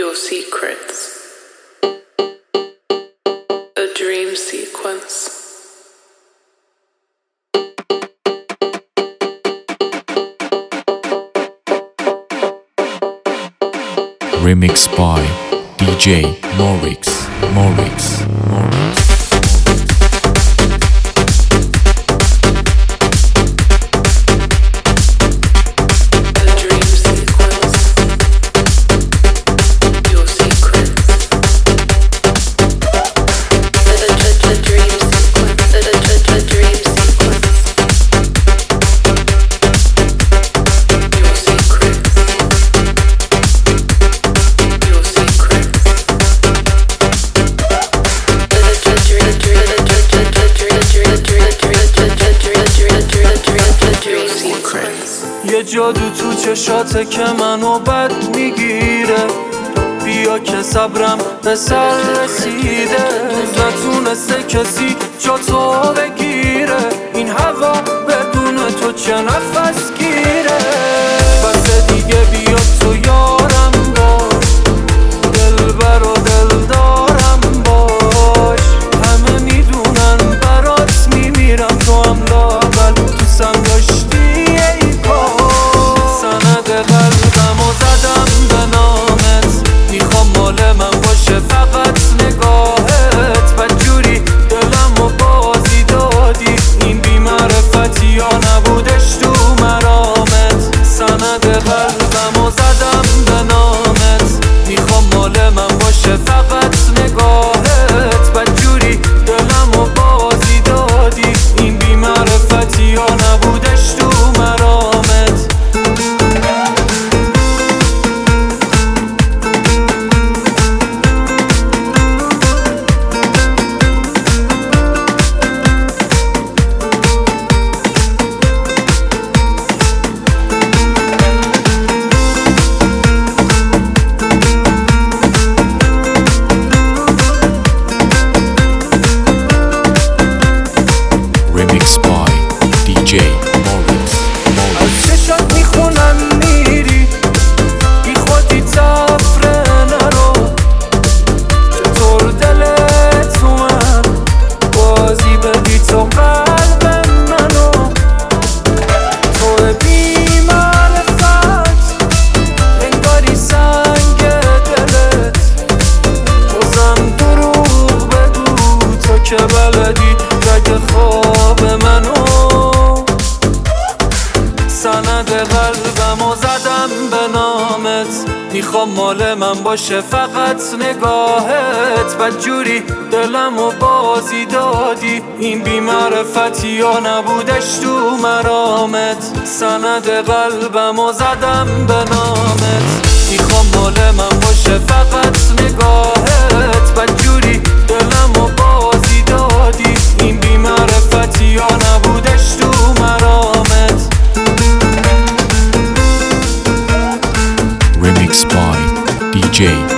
Your secrets. A dream sequence. Remix by DJ Morix. یه جادو تو چشاته که منو بد میگیره، بیا که صبرم به سر رسیده، نتونسته کسی جا تو بگیره، این هوا بدون تو چه نفس گیره. بس دیگه بیا تو یارم باش، دلبر و دلدارم باش، همه میدونن برات میمیرم، تو هم لااقل دوستم داشتی. قلبمو زدم به نامت، میخوام مال من باشه فقط نگاهت، بدجوری دلمو بازی دادی، این بی‌معرفتی یا نبودش تو مرامت. سند قلبمو زدم به نامت، میخوام مال من باشه فقط نگاهت، بدجوری دلمو بازی دادی، این بی‌معرفتی یا نبودش تو مرامت. Remix by DJ Morix. از چشات میخونم میری، بی خودی تفره نرو، چطور دلت اومد بازی بدی تو قلب منو، تو بی معرفت انگاری سنگ دلت، بازم دروغ بگو تو که بلدی رگ خواب منو. سند قلبمو زدم به نامت، میخوام مال من باشه فقط نگاهت، بدجوری دلمو بازی دادی، این بی‌معرفتی یا نبودش تو مرامت. سند قلبمو زدم به نامت، میخوام مال من باشه فقط نگاهت، بدجوری دلمو بازی دادی، این بی‌معرفتی یا نبودش تو مرامت. Remix by DJ